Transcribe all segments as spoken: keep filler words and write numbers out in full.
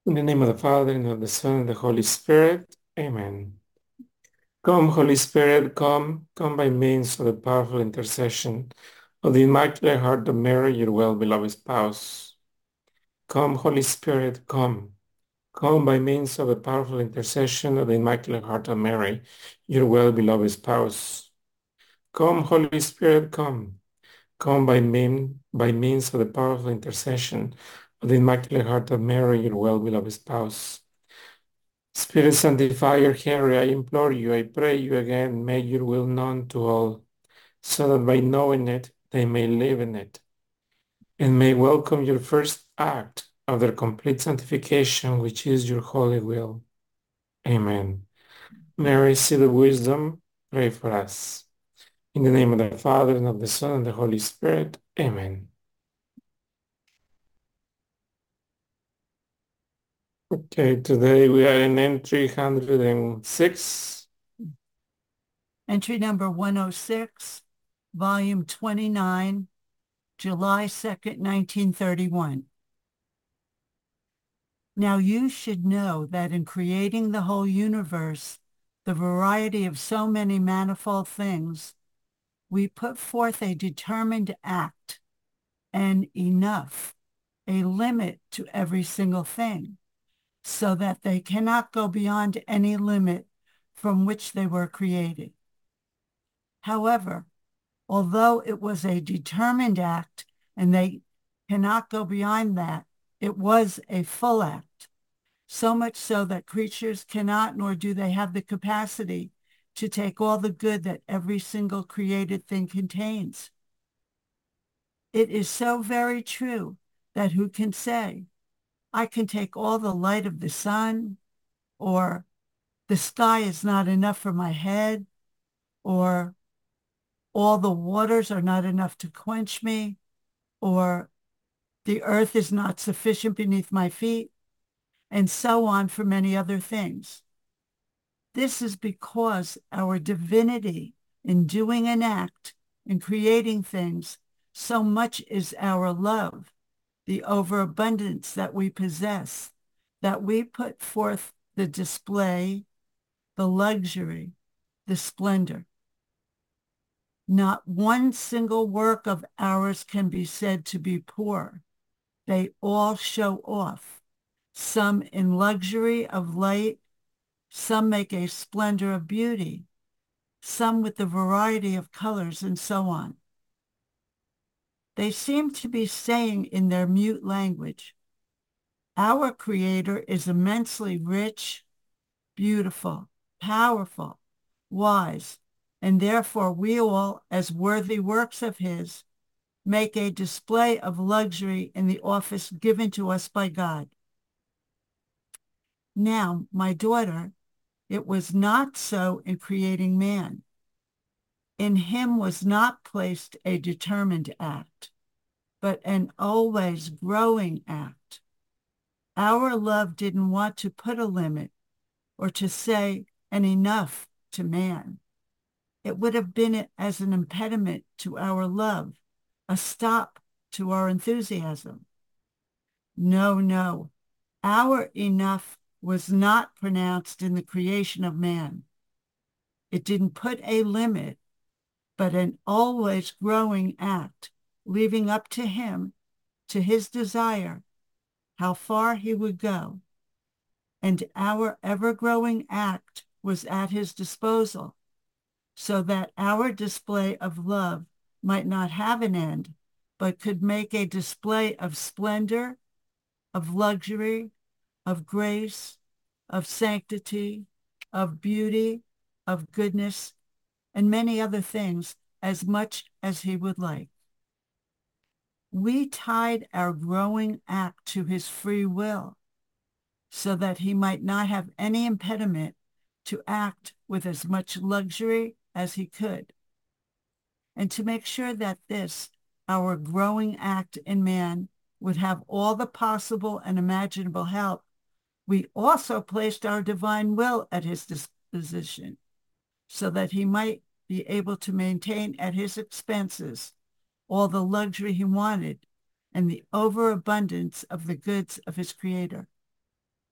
In the name of the Father, and of the Son, and the Holy Spirit. Amen. Come, Holy Spirit, come, come by means of the powerful intercession of the Immaculate Heart of Mary, your well-beloved spouse. Come, Holy Spirit, come, come by means of the powerful intercession of the Immaculate Heart of Mary, your well-beloved spouse. Come, Holy Spirit, come, come by, mean, by means of the powerful intercession of the Immaculate Heart of Mary, your well-beloved spouse. Spirit Sanctifier Henry, I implore you, I pray you again, make your will known to all, so that by knowing it, they may live in it, and may welcome your first act of their complete sanctification, which is your holy will. Amen. Mary, seat of wisdom, pray for us. In the name of the Father, and of the Son, and the Holy Spirit. Amen. Okay, today we are in entry one hundred six. Entry number one oh six, volume twenty-nine, July second, nineteen thirty-one. Now you should know that in creating the whole universe, the variety of so many manifold things, we put forth a determined act, and enough, a limit to every single thing, so that they cannot go beyond any limit from which they were created. However, although it was a determined act and they cannot go beyond that, it was a full act, so much so that creatures cannot, nor do they have the capacity to take all the good that every single created thing contains. It is so very true that who can say, I can take all the light of the sun, or the sky is not enough for my head, or all the waters are not enough to quench me, or the earth is not sufficient beneath my feet, and so on for many other things. This is because our divinity in doing an act, in creating things, so much is our love, the overabundance that we possess, that we put forth the display, the luxury, the splendor. Not one single work of ours can be said to be poor. They all show off, some in luxury of light, some make a splendor of beauty, some with the variety of colors, and so on. They seem to be saying in their mute language, our Creator is immensely rich, beautiful, powerful, wise, and therefore we all, as worthy works of his, make a display of luxury in the office given to us by God. Now, my daughter, it was not so in creating man. In him was not placed a determined act, but an always growing act. Our love didn't want to put a limit or to say an enough to man. It would have been as an impediment to our love, a stop to our enthusiasm. No, no, our enough was not pronounced in the creation of man. It didn't put a limit, but an always growing act, leaving up to him, to his desire, how far he would go. And our ever-growing act was at his disposal, so that our display of love might not have an end, but could make a display of splendor, of luxury, of grace, of sanctity, of beauty, of goodness, and many other things, as much as he would like. We tied our growing act to his free will, so that he might not have any impediment to act with as much luxury as he could. And to make sure that this, our growing act in man, would have all the possible and imaginable help, we also placed our divine will at his disposition, so that he might be able to maintain at his expenses all the luxury he wanted and the overabundance of the goods of his Creator.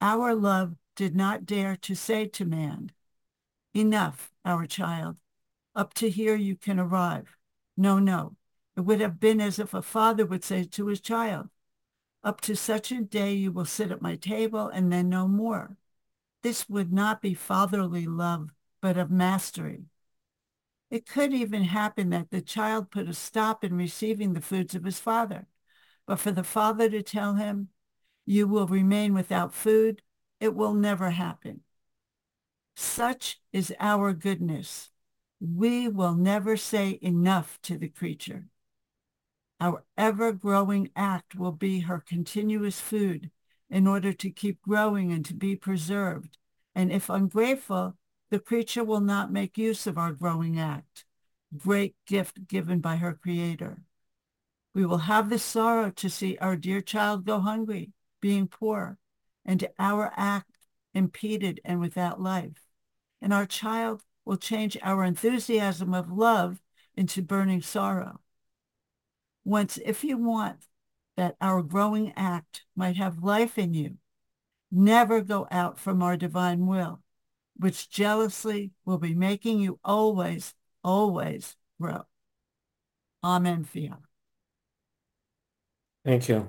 our love did not dare to say to man, enough, our child, up to here you can arrive. No, no, it would have been as if a father would say to his child, up to such a day you will sit at my table and then no more. This would not be fatherly love, but of mastery. It could even happen that the child put a stop in receiving the foods of his father, but for the father to tell him, you will remain without food, it will never happen. Such is our goodness. We will never say enough to the creature. Our ever-growing act will be her continuous food in order to keep growing and to be preserved. And if ungrateful, the creature will not make use of our growing act, great gift given by her creator. We will have the sorrow to see our dear child go hungry, being poor, and our act impeded and without life. And our child will change our enthusiasm of love into burning sorrow. Once, if you want that our growing act might have life in you, never go out from our divine will, which jealously will be making you always, always grow. Amen, Fiona. Thank you.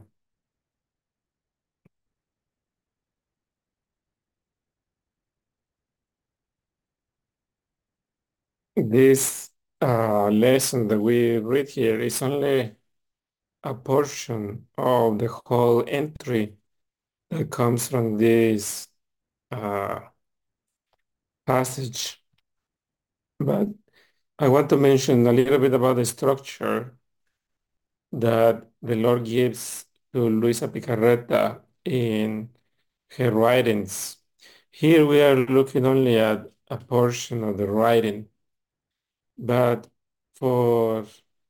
This uh, lesson that we read here is only a portion of the whole entry that comes from this uh, passage. But I want to mention a little bit about the structure that the Lord gives to Luisa Picarreta in her writings. Here we are looking only at a portion of the writing, but for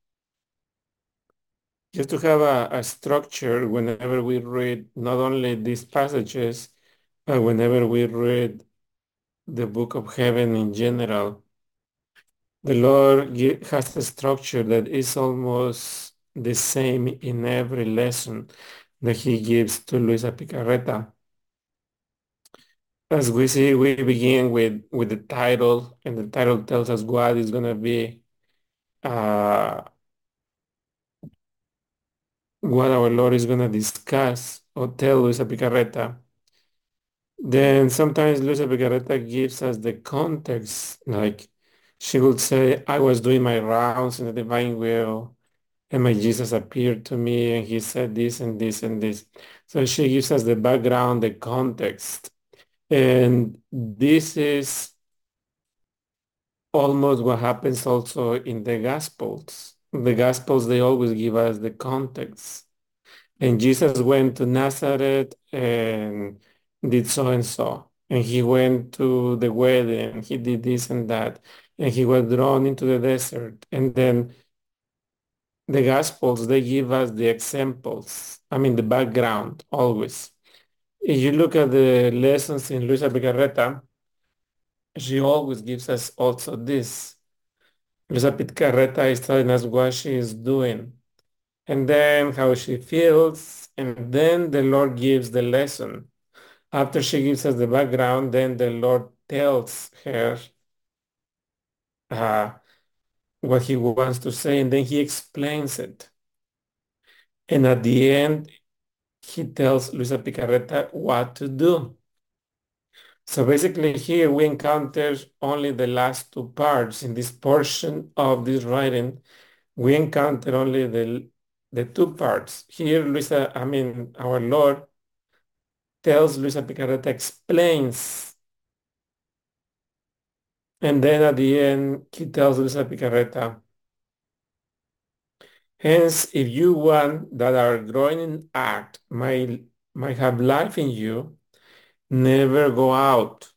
just to have a, a structure whenever we read not only these passages, but whenever we read the book of heaven in general, the Lord gi- has a structure that is almost the same in every lesson that he gives to Luisa Picarreta. As we see, we begin with, with the title, and the title tells us what is going to be uh, what our Lord is going to discuss or tell Luisa Picarreta. Then sometimes Luisa Picarreta gives us the context, like she would say, I was doing my rounds in the divine will, and my Jesus appeared to me, and he said this and this and this. So she gives us the background, the context. And this is almost what happens also in the Gospels. The Gospels, they always give us the context. And Jesus went to Nazareth and did so and so. And he went to the wedding, he did this and that. And he was drawn into the desert. And then the Gospels, they give us the examples. I mean, the background always. If you look at the lessons in Luisa Picarreta, she always gives us also this. Luisa Picarreta is telling us what she is doing and then how she feels, and then the Lord gives the lesson. After she gives us the background, then the Lord tells her uh, what he wants to say, and then he explains it. And at the end, he tells Luisa Picarreta what to do. So basically here we encounter only the last two parts. In this portion of this writing, we encounter only the, the two parts. Here, Luisa, I mean, our Lord tells Luisa Picarreta, explains, and then at the end, he tells Luisa Picarreta, hence, if you want that our growing in act might, might have life in you, never go out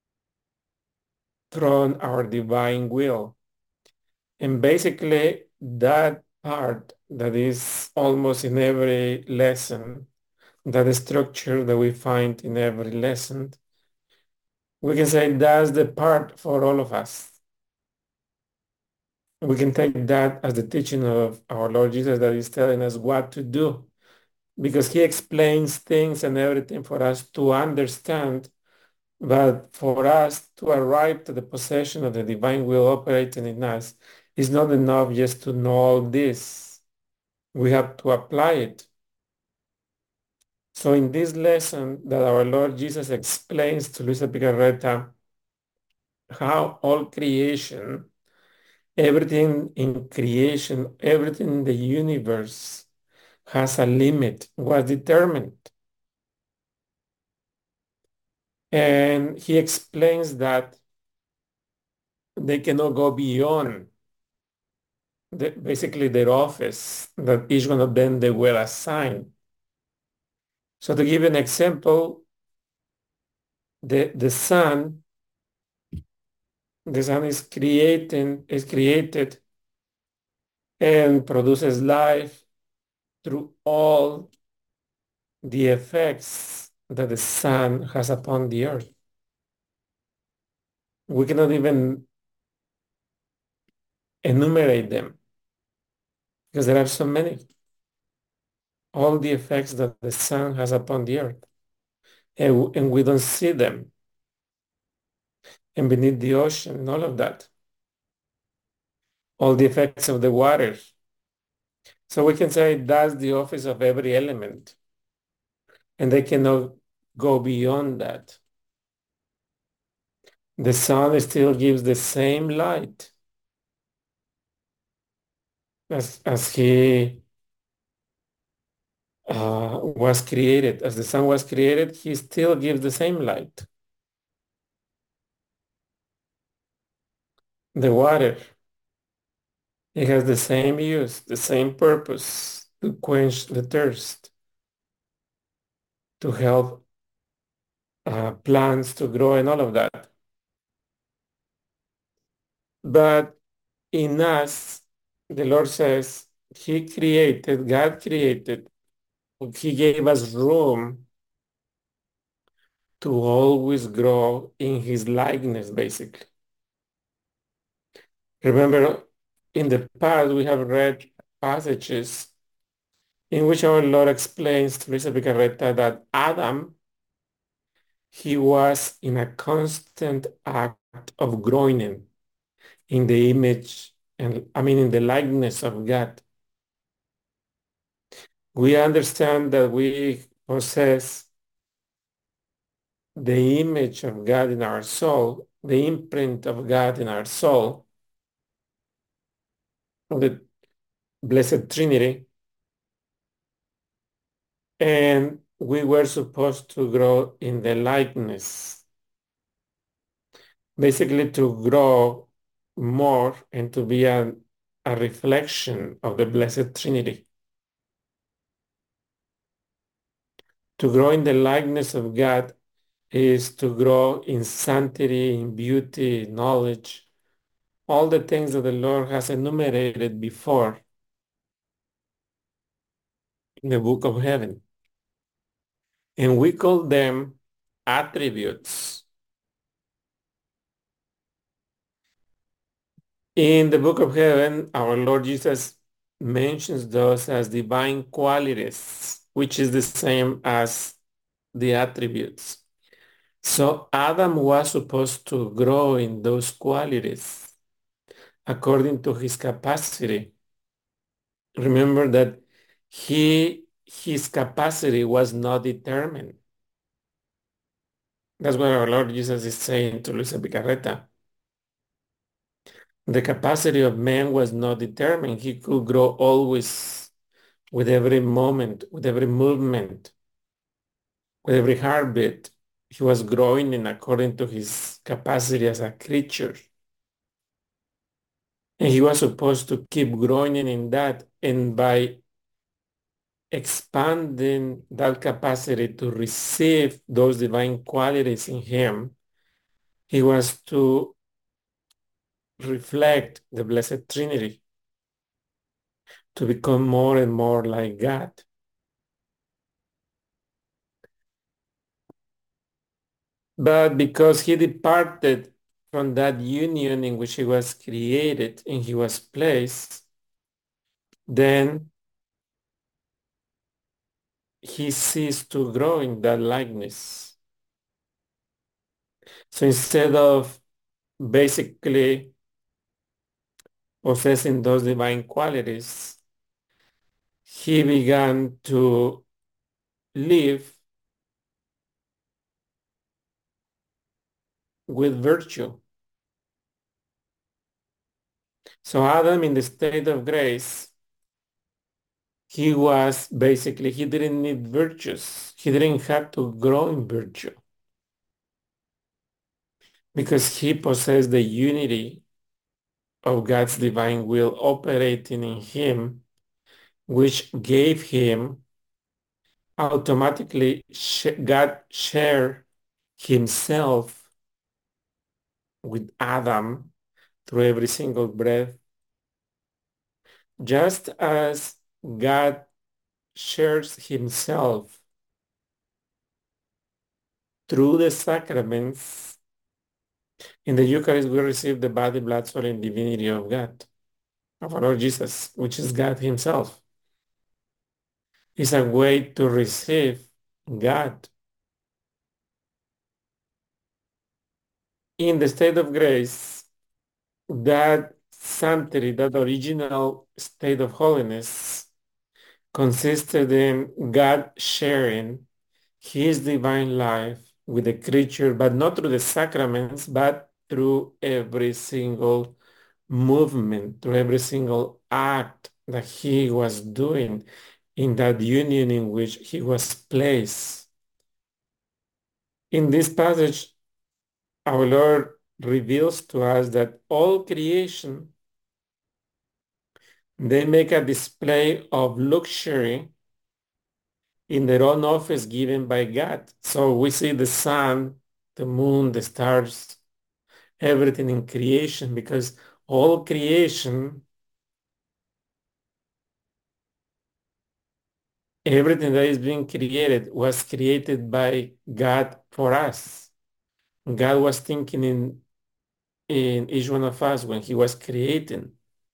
from our divine will. And basically, that part that is almost in every lesson, that structure that we find in every lesson, we can say that's the part for all of us. We can take that as the teaching of our Lord Jesus that is telling us what to do. because he explains things and everything for us to understand. But for us to arrive to the possession of the divine will operating in us, is not enough just to know all this. We have to apply it. So in this lesson that our Lord Jesus explains to Luisa Picarreta how all creation, everything in creation, everything in the universe has a limit, was determined. And he explains that they cannot go beyond the, basically their office that each one of them they were assigned. So to give you an example, the, the sun, the sun is creating, is created and produces life through all the effects that the sun has upon the earth. We cannot even enumerate them because there are so many. All the effects that the sun has upon the earth, and, and we don't see them. And beneath the ocean, and all of that. All the effects of the water. So we can say that's the office of every element. And they cannot go beyond that. The sun still gives the same light as, as he uh, was created. As the sun was created, he still gives the same light. The water, it has the same use, the same purpose to quench the thirst, to help uh, plants to grow and all of that. But in us, the Lord says, He created, God created, He gave us room to always grow in His likeness, basically. Remember, in the past, we have read passages in which our Lord explains to Luisa Picarreta that Adam, he was in a constant act of growing in, in the image, and I mean, in the likeness of God. We understand that we possess the image of God in our soul, the imprint of God in our soul, of the Blessed Trinity, and we were supposed to grow in the likeness, basically to grow more and to be a, a reflection of the Blessed Trinity. To grow in the likeness of God is to grow in sanctity, in beauty, knowledge, all the things that the Lord has enumerated before in the book of heaven. And we call them attributes. In the book of heaven, our Lord Jesus mentions those as divine qualities, which is the same as the attributes. So Adam was supposed to grow in those qualities according to his capacity. Remember that he his capacity was not determined. That's what our Lord Jesus is saying to Luisa Picarreta. The capacity of man was not determined. He could grow always with every moment, with every movement, with every heartbeat. He was growing in according to his capacity as a creature. And he was supposed to keep growing in that. And by expanding that capacity to receive those divine qualities in him, he was to reflect the Blessed Trinity, to become more and more like God. But because he departed from that union in which he was created and he was placed, then, he ceased to grow in that likeness. So instead of basically possessing those divine qualities, he began to live with virtue. So Adam, in the state of grace, he was basically, he didn't need virtues. He didn't have to grow in virtue because he possessed the unity of God's divine will operating in him, which gave him automatically, God shared himself with Adam through every single breath, just as God shares himself through the sacraments. In the Eucharist, we receive the body, blood, soul, and divinity of God, of our Lord Jesus, which is God himself. It's a way to receive God. In the state of grace, that sanctity, that original state of holiness, consisted in God sharing his divine life with the creature, but not through the sacraments, but through every single movement, through every single act that he was doing in that union in which he was placed. In this passage, our Lord reveals to us that all creation, they make a display of luxury in their own office given by God. So we see the sun, the moon, the stars, everything in creation, because all creation, everything that is being created was created by God for us. God was thinking in, in each one of us when he was creating.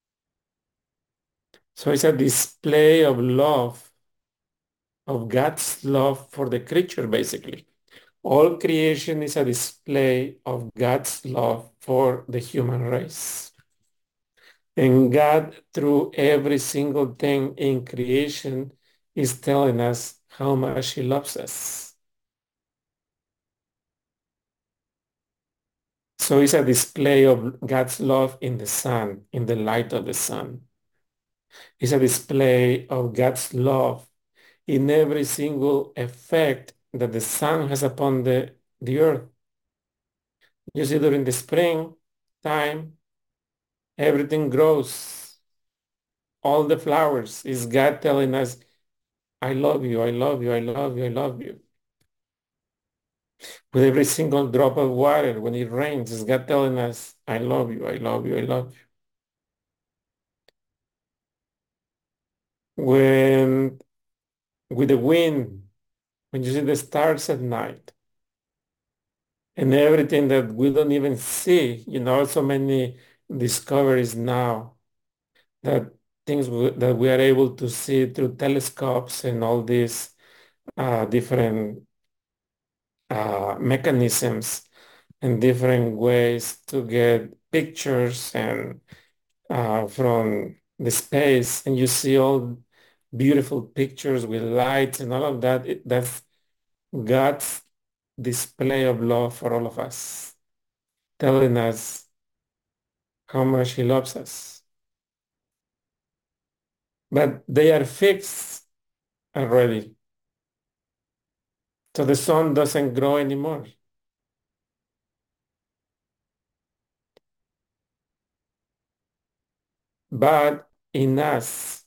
So it's a display of love, of God's love for the creature, basically. All creation is a display of God's love for the human race. And God, through every single thing in creation, is telling us how much He loves us. So it's a display of God's love in the sun, in the light of the sun. It's a display of God's love in every single effect that the sun has upon the, the earth. You see, during the spring time, everything grows. All the flowers is God telling us, I love you, I love you, I love you, I love you. With every single drop of water, when it rains, is God telling us, I love you, I love you, I love you. When with the wind, when you see the stars at night, and everything that we don't even see, you know, so many discoveries now that things w- that we are able to see through telescopes and all these uh, different uh, mechanisms and different ways to get pictures and uh, from the space, and you see all beautiful pictures with lights and all of that. It, that's God's display of love for all of us, telling us how much He loves us. But they are fixed already, so the sun doesn't grow anymore. But in us,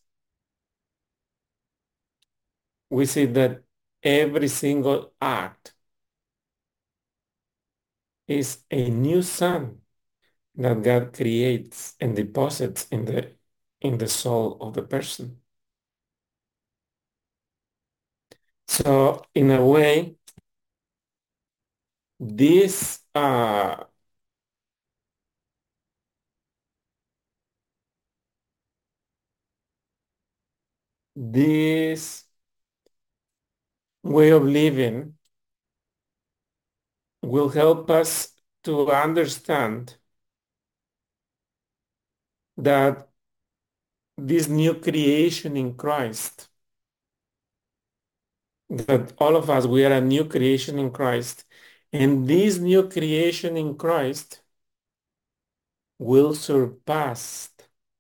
we see that every single act is a new sun that God creates and deposits in the in the soul of the person. So in a way, this uh, this way of living will help us to understand that this new creation in Christ, that all of us, we are a new creation in Christ, and this new creation in Christ will surpass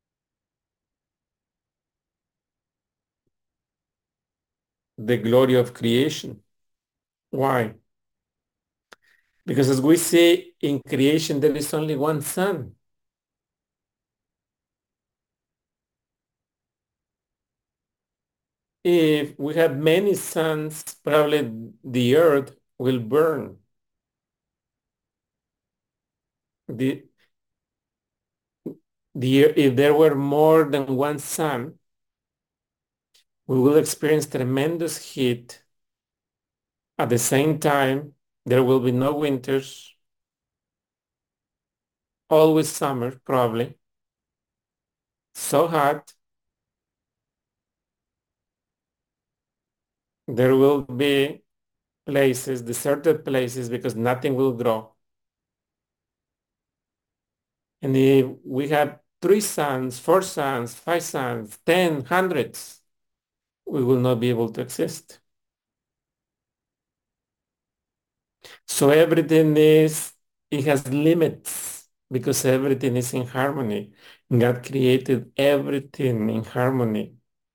the glory of creation. Why? Because as we say in creation, there is only one sun. If we have many suns, probably the earth will burn. The, the, if there were more than one sun, we will experience tremendous heat. At the same time, there will be no winters, always summer, probably. So hot, there will be places, deserted places, because nothing will grow. And if we have three suns, four suns, five suns, ten, hundreds, we will not be able to exist. So everything is, it has limits because everything is in harmony. God created everything in harmony.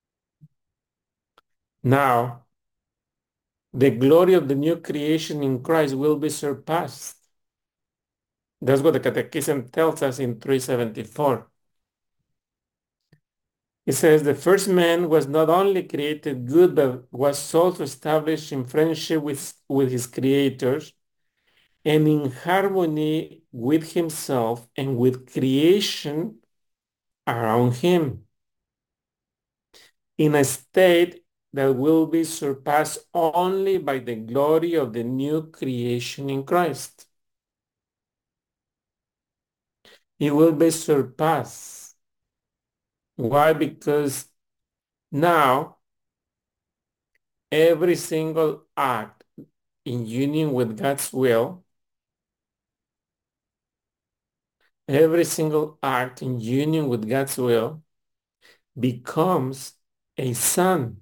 Now, the glory of the new creation in Christ will be surpassed. That's what the Catechism tells us in three seventy-four. It says the first man was not only created good, but was also established in friendship with, with his creators and in harmony with himself and with creation around him, in a state that will be surpassed only by the glory of the new creation in Christ. It will be surpassed. Why? Because now every single act in union with God's will, every single act in union with God's will becomes a son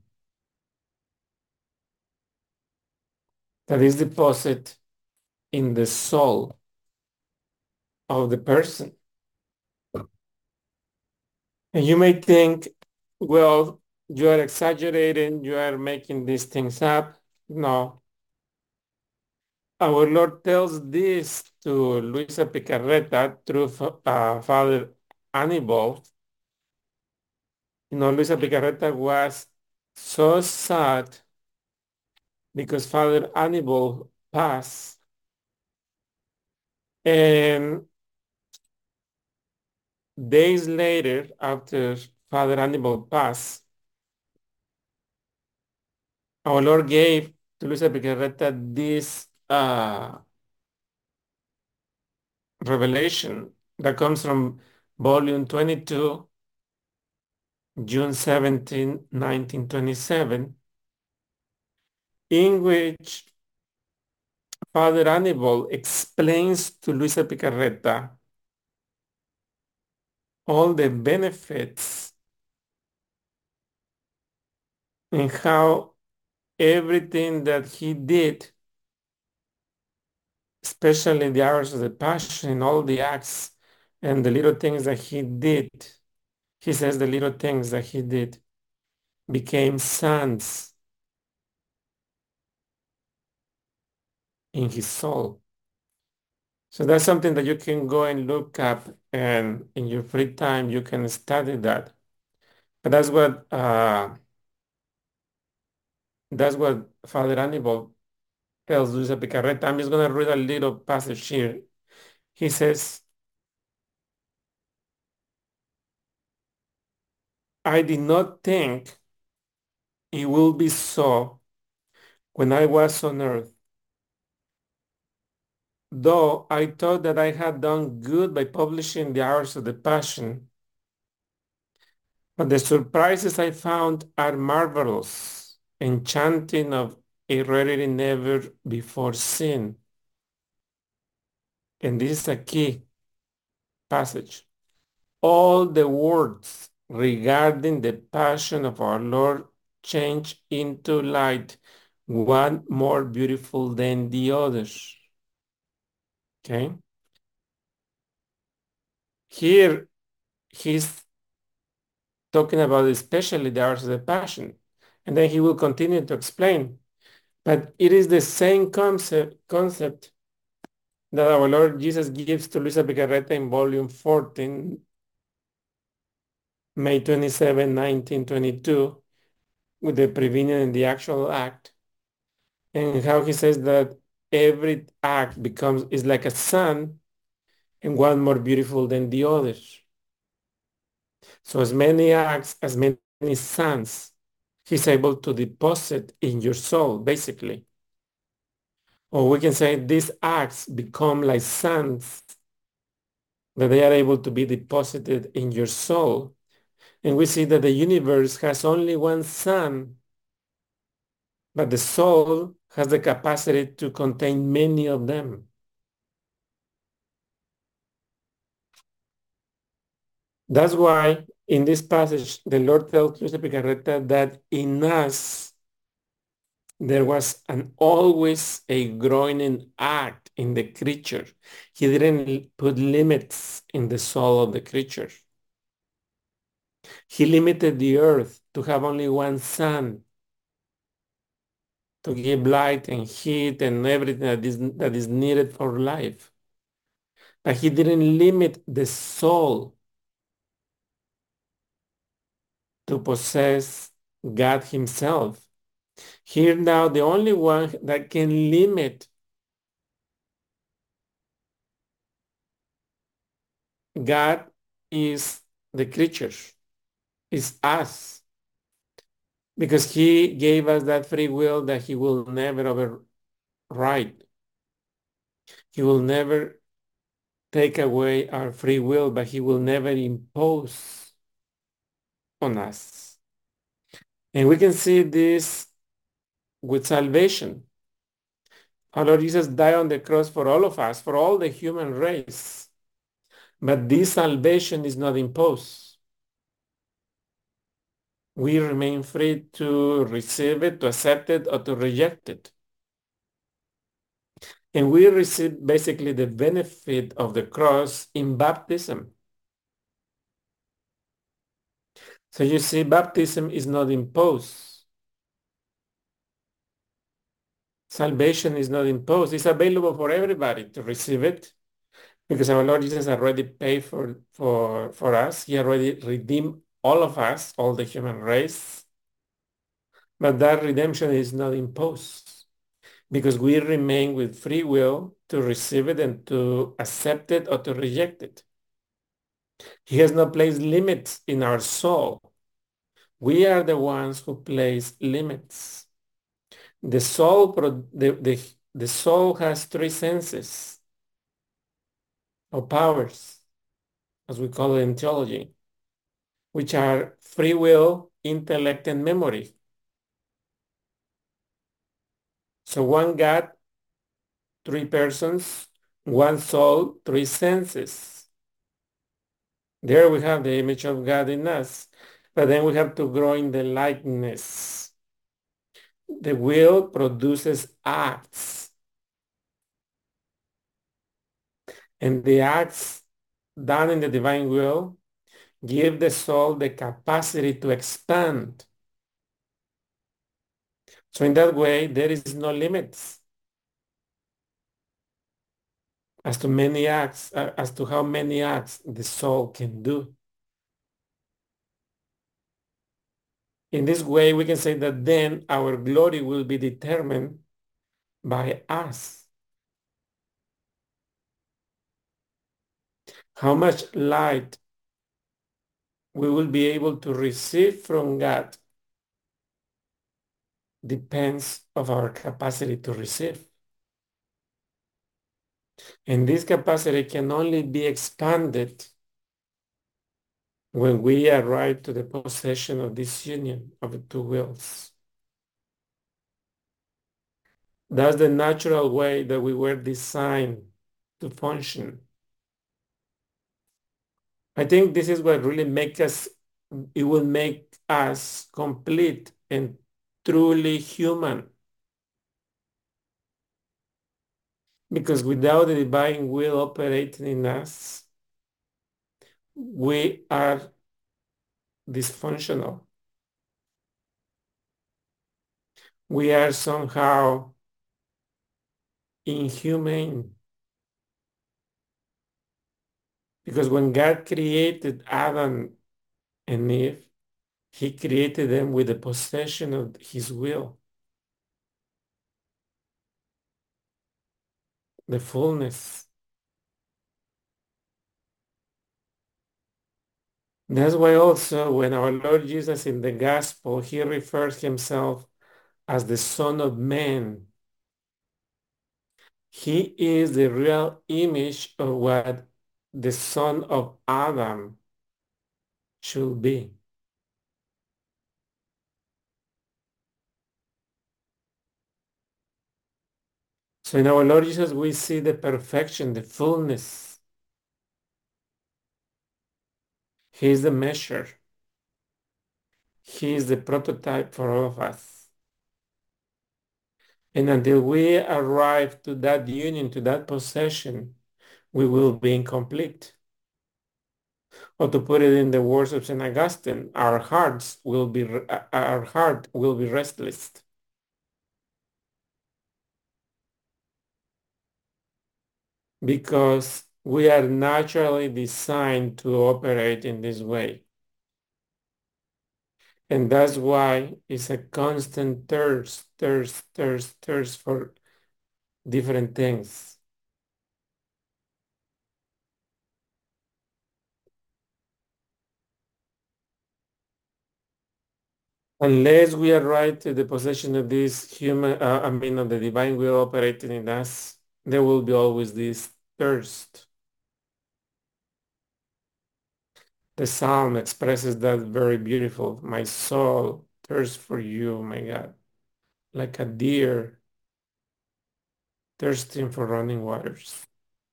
that is deposited in the soul of the person. And you may think, well, you are exaggerating, you are making these things up. No. Our Lord tells this to Luisa Picarreta through uh, Father Annibal. You know, Luisa Picarreta was so sad because Father Annibal passed. And days later, after Father Annibal passed, our Lord gave to Luisa Picarreta this uh, revelation that comes from volume twenty-two, June seventeenth, nineteen twenty-seven, in which Father Annibal explains to Luisa Picarreta all the benefits and how everything that he did, especially in the hours of the Passion, all the acts and the little things that he did, he says the little things that he did became sons in his soul. So that's something that you can go and look up, and in your free time you can study that. But that's what uh, that's what Father Annibal tells Luisa Picarreta. I'm just going to read a little passage here. He says, I did not think it will be so when I was on earth, though I thought that I had done good by publishing the hours of the Passion. But the surprises I found are marvelous, enchanting of a rarity never before seen. And this is a key passage. All the words regarding the passion of our Lord change into light, one more beautiful than the others. Okay? Here, he's talking about especially the hours of the passion. And then he will continue to explain. But it is the same concept, concept that our Lord Jesus gives to Luisa Picarreta in volume fourteen, May twenty-seventh, nineteen twenty-two, with the prevenient and the actual act, and how he says that every act becomes is like a sun and one more beautiful than the other. So as many acts, as many suns, he's able to deposit in your soul, basically. Or we can say these acts become like suns that they are able to be deposited in your soul. And we see that the universe has only one sun, but the soul has the capacity to contain many of them. That's why in this passage, the Lord tells Luisa Picarreta that in us, there was an always a growing act in the creature. He didn't put limits in the soul of the creature. He limited the earth to have only one sun to give light and heat and everything that is, that is needed for life. But he didn't limit the soul to possess God himself. Here now, the only one that can limit God is the creature, is us, because he gave us that free will that he will never override. He will never take away our free will, but he will never impose on us. And we can see this with salvation. Our Lord Jesus died on the cross for all of us, for all the human race. But this salvation is not imposed. We remain free to receive it, to accept it, or to reject it. And we receive basically the benefit of the cross in baptism. So you see, baptism is not imposed. Salvation is not imposed. It's available for everybody to receive it because our Lord Jesus already paid for, for, for us. He already redeemed all of us, all the human race. But that redemption is not imposed because we remain with free will to receive it and to accept it or to reject it. He has not placed limits in our soul. We are the ones who place limits. The soul, the, the, the soul has three senses or powers, as we call it in theology, which are free will, intellect, and memory. So one God, three persons, one soul, three senses. There we have the image of God in us, but then we have to grow in the likeness. The will produces acts, and the acts done in the divine will give the soul the capacity to expand. So in that way, there is no limits as to many acts, uh, as to how many acts the soul can do. In this way, we can say that then our glory will be determined by us. How much light we will be able to receive from God depends of our capacity to receive. And this capacity can only be expanded when we arrive to the possession of this union of the two wills. That's the natural way that we were designed to function. I think this is what really makes us, it will make us complete and truly human. Because without the divine will operating in us, we are dysfunctional. We are somehow inhumane. Because when God created Adam and Eve, he created them with the possession of his will, the fullness. That's why also when our Lord Jesus in the gospel, he refers himself as the Son of Man. He is the real image of what the son of Adam should be. So in our Lord Jesus, we see the perfection, the fullness. He is the measure. He is the prototype for all of us. And until we arrive to that union, to that possession, we will be incomplete. Or to put it in the words of Saint Augustine, our hearts will be our heart will be restless. Because we are naturally designed to operate in this way. And that's why it's a constant thirst, thirst, thirst, thirst for different things. Unless we arrive to the possession of this human, uh, I mean, of the divine will operating in us, there will be always this thirst. The psalm expresses that very beautiful. My soul thirsts for you, my God, like a deer thirsting for running waters.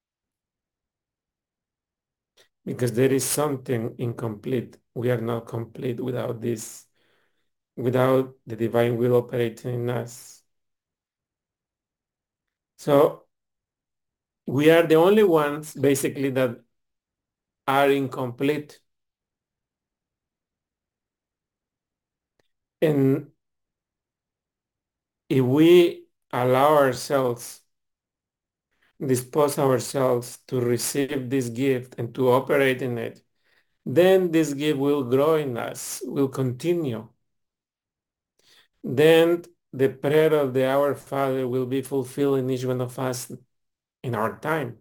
Because there is something incomplete. We are not complete without this, without the divine will operating in us. So we are the only ones basically that are incomplete. And if we allow ourselves, dispose ourselves to receive this gift and to operate in it, then this gift will grow in us, will continue. Then the prayer of the Our Father will be fulfilled in each one of us in our time.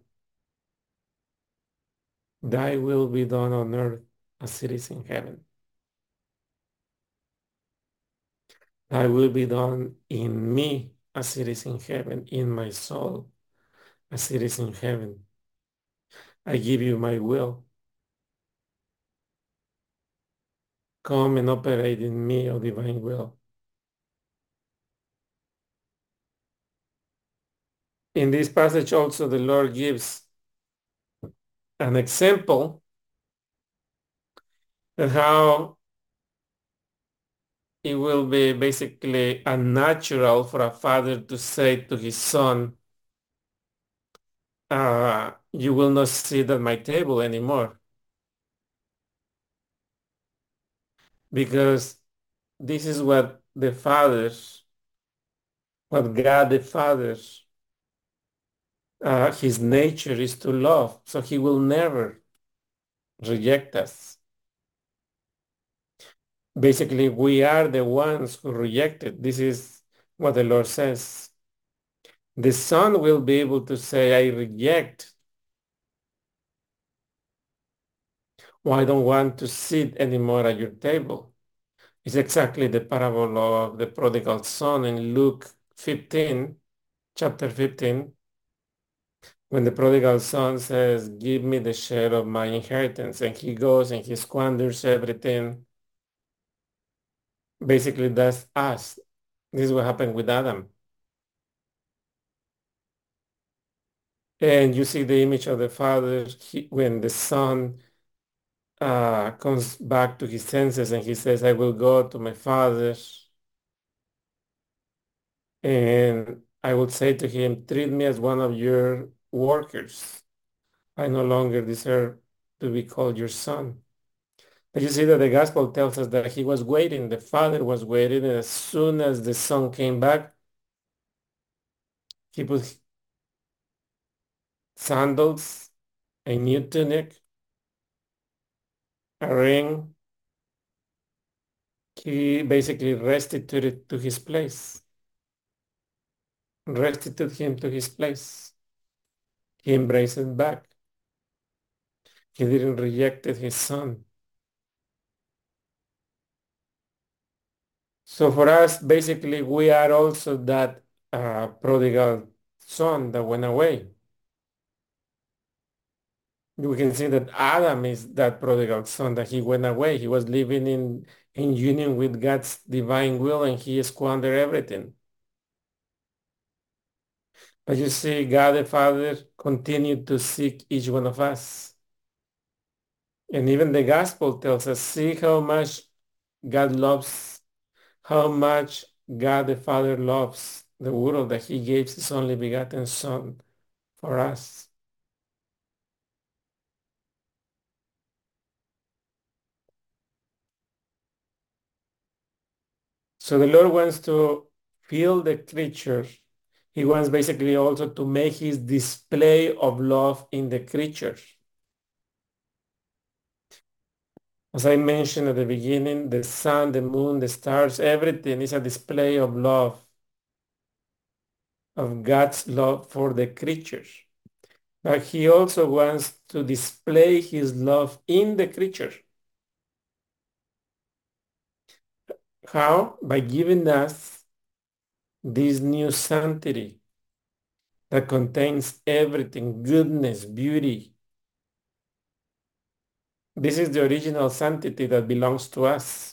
Thy will be done on earth as it is in heaven. Thy will be done in me as it is in heaven, in my soul as it is in heaven. I give you my will. Come and operate in me, O divine will. In this passage also the Lord gives an example of how it will be basically unnatural for a father to say to his son, uh, you will not sit at my table anymore. Because this is what the Father, what God the Father, uh, his nature is to love. So he will never reject us. Basically, we are the ones who rejected. This is what the Lord says. The Son will be able to say, I reject. Or I don't want to sit anymore at your table. It's exactly the parable of the prodigal son in Luke fifteen, chapter fifteen, when the prodigal son says, give me the share of my inheritance, and he goes and he squanders everything. Basically, that's us. This is what happened with Adam. And you see the image of the father he, when the son uh, comes back to his senses and he says, I will go to my father and I will say to him, treat me as one of your workers. I no longer deserve to be called your son. But you see that the gospel tells us that he was waiting, the father was waiting, and as soon as the son came back, he put sandals, a new tunic, a ring. He basically restituted to his place, restituted him to his place. He embraced it back. He didn't reject his son. So for us, basically, we are also that uh, prodigal son that went away. We can see that Adam is that prodigal son that he went away. He was living in, in union with God's divine will and he squandered everything. But you see, God the Father continued to seek each one of us. And even the gospel tells us, see how much God loves, how much God the Father loves the world that he gave his only begotten son for us. So the Lord wants to fill the creature. He wants basically also to make his display of love in the creature. As I mentioned at the beginning, the sun, the moon, the stars, everything is a display of love, of God's love for the creature. But he also wants to display his love in the creature. How? By giving us this new sanctity that contains everything, goodness, beauty. This is the original sanctity that belongs to us.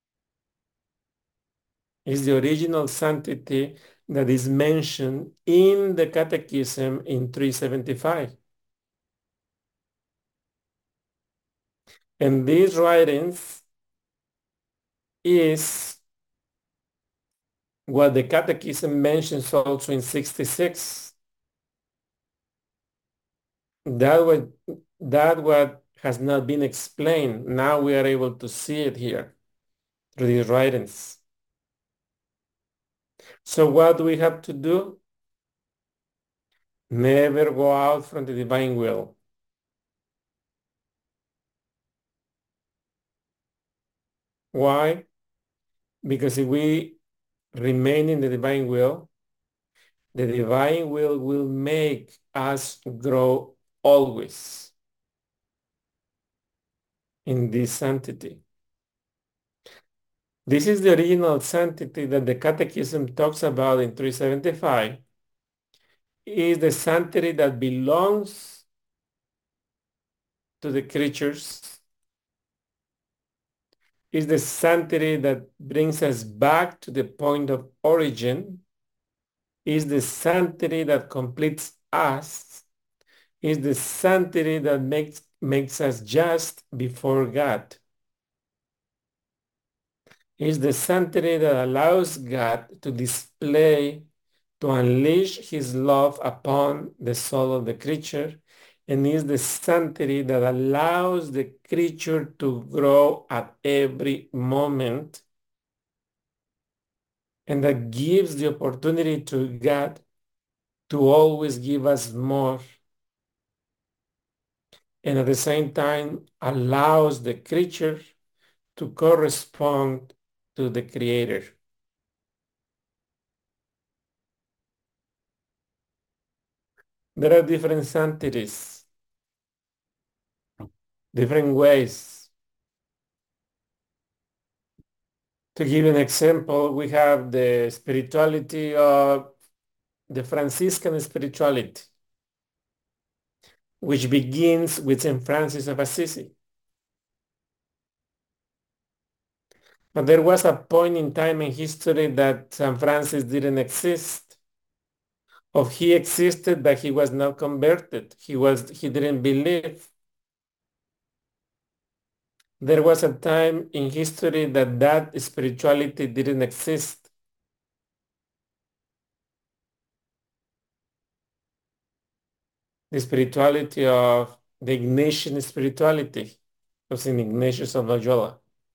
It's the original sanctity that is mentioned in the Catechism in three seventy-five. And these writings is what the Catechism mentions also in sixty-six. That what, that what has not been explained. Now we are able to see it here through these writings. So what do we have to do? Never go out from the divine will. Why? Because if we remain in the divine will, the divine will will make us grow always in this sanctity. This is the original sanctity that the Catechism talks about in three seventy-five. Is the sanctity that belongs to the creatures, is the sanctity that brings us back to the point of origin, is the sanctity that completes us, is the sanctity that makes, makes us just before God. Is the sanctity that allows God to display, to unleash his love upon the soul of the creature, and is the sanctity that allows the creature to grow at every moment, and that gives the opportunity to God to always give us more, and at the same time allows the creature to correspond to the Creator. There are different sanctities, different ways. To give an example, we have the spirituality of the Franciscan spirituality, which begins with Saint Francis of Assisi. But there was a point in time in history that Saint Francis didn't exist. Of he existed, but he was not converted. He was he didn't believe. There was a time in history that that spirituality didn't exist. The spirituality of the Ignatian spirituality of Saint Ignatius of Loyola.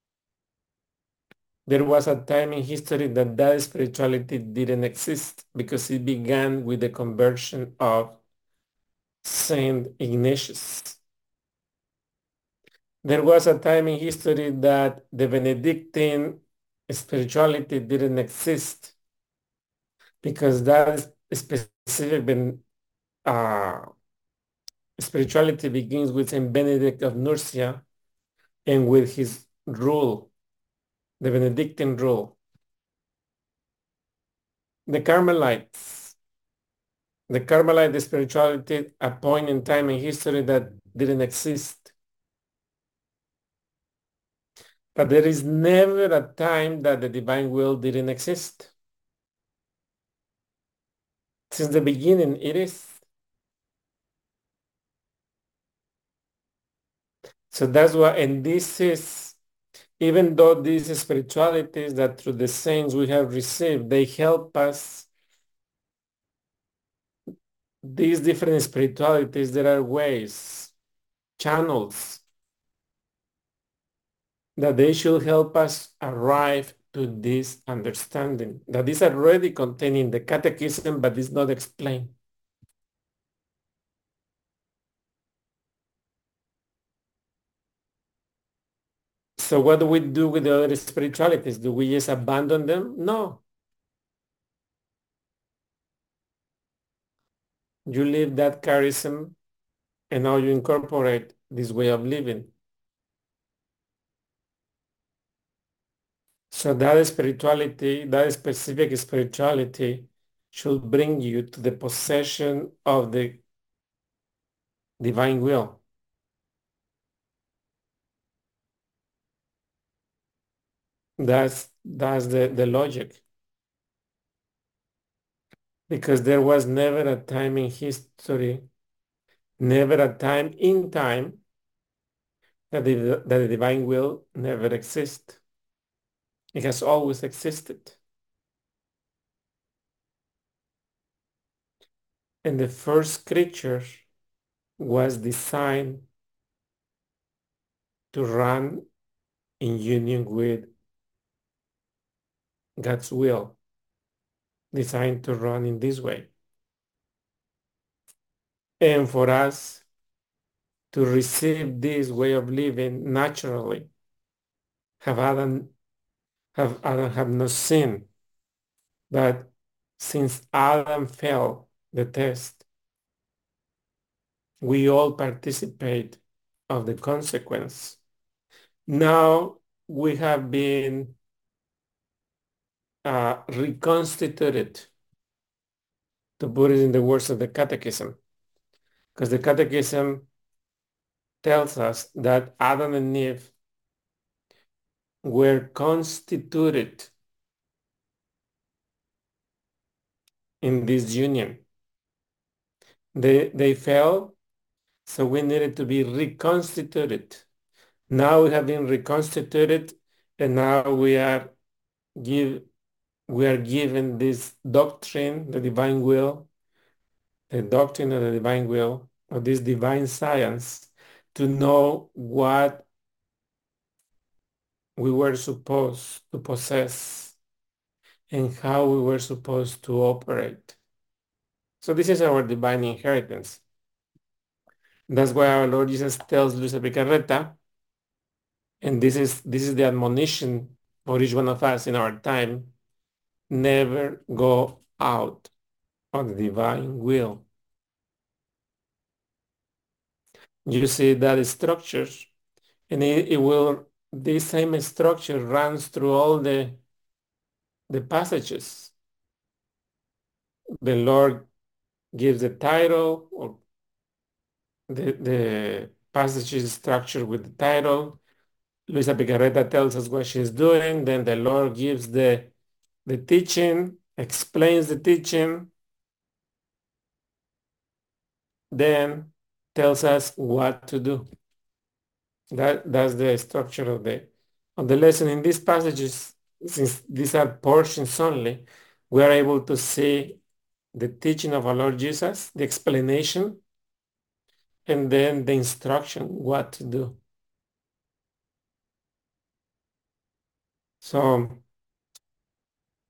There was a time in history that that spirituality didn't exist because it began with the conversion of Saint Ignatius. There was a time in history that the Benedictine spirituality didn't exist because that specific ben, uh, spirituality begins with Saint Benedict of Nursia and with his rule, the Benedictine rule. The Carmelites, the Carmelite spirituality, a point in time in history that didn't exist. But there is never a time that the divine will didn't exist. Since the beginning, it is. So that's why, and this is, even though these spiritualities that through the saints we have received, they help us, these different spiritualities, there are ways, channels, that they should help us arrive to this understanding that is already contained in the catechism, but is not explained. So what do we do with the other spiritualities? Do we just abandon them? No. You leave that charism and now you incorporate this way of living. So that spirituality, that specific spirituality should bring you to the possession of the divine will. That's that's the, the logic. Because there was never a time in history, never a time in time that the, that the divine will never exist. It has always existed. And the first creature was designed to run in union with God's will, designed to run in this way. And for us to receive this way of living naturally, have Adam have Adam have no sin, but since Adam failed the test, we all participate of the consequence. Now we have been uh, reconstituted, to put it in the words of the Catechism, because the Catechism tells us that Adam and Eve were constituted in this union. They, they fell, so we needed to be reconstituted. Now we have been reconstituted, and now we are give we are given this doctrine, the divine will, the doctrine of the divine will, of this divine science, to know what we were supposed to possess and how we were supposed to operate. So this is our divine inheritance. That's why our Lord Jesus tells Luisa Picarreta, and this is this is the admonition for each one of us in our time, never go out of the divine will. You see that structure, and it, it will, this same structure runs through all the the passages. The Lord gives the title, or the, the passage is structured with the title. Luisa Picarreta tells us what she's doing. Then the Lord gives the, the teaching, explains the teaching. then tells us what to do. That that's the structure of the of the lesson. In these passages, since these are portions only, we are able to see the teaching of our Lord Jesus, the explanation, and then the instruction what to do. So